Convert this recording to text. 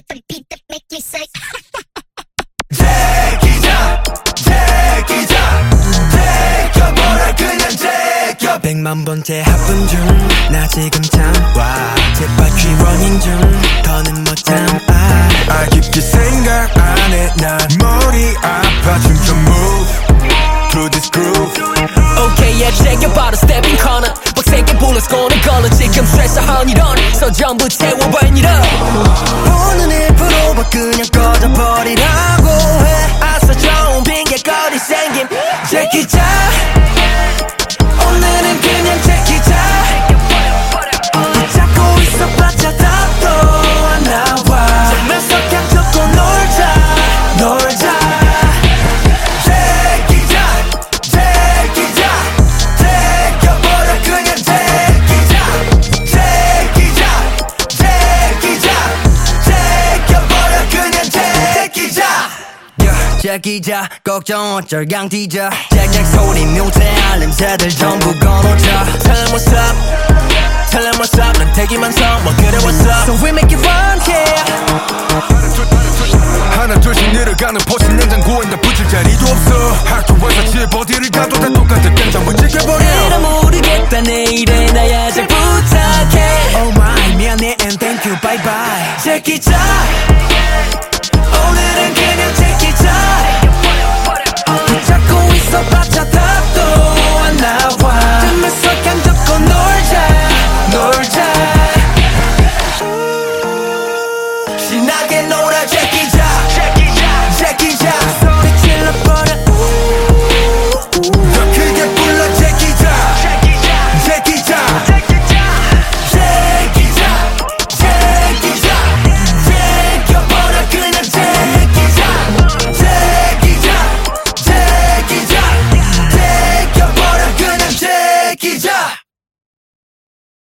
the beat that make me say 제끼자 제끼자 제껴버려 그냥 제껴 100만 번째 합분 중 나 지금 참와 제발 귀러닝 중 더는 못 참아 아 깊게 생각 안 해 난 머리 아파 춤춰 move through this groove Okay yeah 제껴봐도 stepping corner 빡세게 불러서 꺼내 걸어 지금 스트레스 허니런 서 전부 채워 burn it up 오늘 1%봐 그냥 꺼져버리라고 해 아싸 좋은 핑계거리 생김 제끼자 오늘은 그냥 제끼자 붙잡고 있어봤자 답도 안 나와 잠에서 그냥 듣고 놀자 놀자 제끼자 제끼자 제껴버려 그냥 제끼자 제끼자 제끼자 제껴버려 그냥 제끼자 제끼자 걱정 어쩔 강티자 잭잭 소리 묘세 알림새들 전부 꺼놓자 Tell them what's up Tell them what's up 난 대기만 서뭐 그래 what's up So we make it fun yeah 하나 둘씩 늘어가는 포신 냉장고에 다 붙일 자리도 없어 학교에서 집 어디를 가도 다 똑같은 땡장을 찍혀버려 내가 모르겠다 내일에 나야 잘 부탁해 Oh my 미안해 and thank you bye bye 제끼자 오늘은 그냥 제끼자 붙잡고 있어봤자 답도 안 나와 잠에서 그냥 듣고 놀자 놀자 신나게 놀아 제끼자